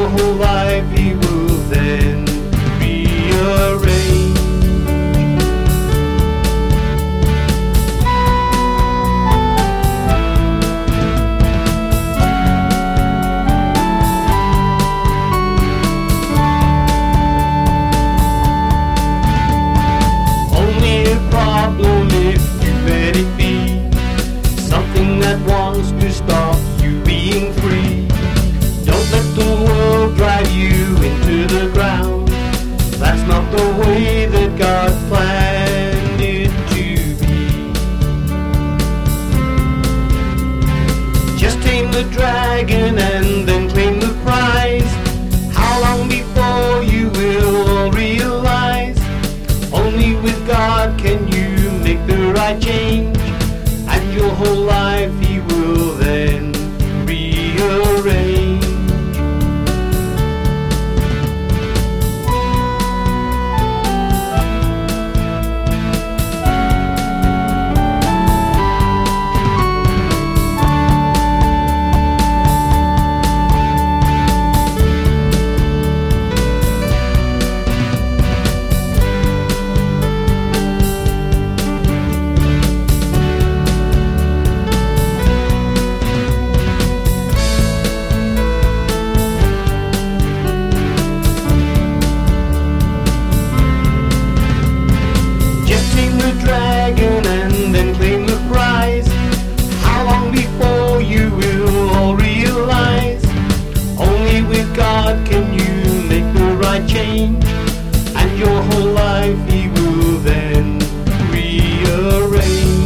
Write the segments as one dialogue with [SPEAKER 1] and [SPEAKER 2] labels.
[SPEAKER 1] your whole life He will then rearrange. Only a problem if you let it be, something that wants to stop you being free. Don't let the world drive you into the ground. That's not the way that God planned it to be. Just tame the dragon and then claim the prize. How long before you will all realize? Only with God can you make the right change, and your whole life He will then rearrange. Dragon and then claim the prize. How long before you will all realize? Only with God can you make the right change, and your whole life He will then rearrange.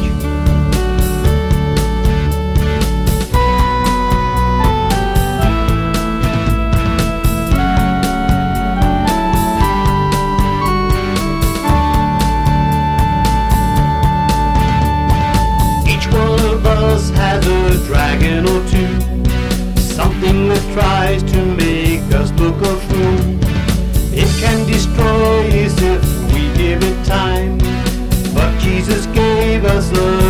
[SPEAKER 1] Has a dragon or two, something that tries to make us look a fool. It can destroy us if we give it time, but Jesus gave us a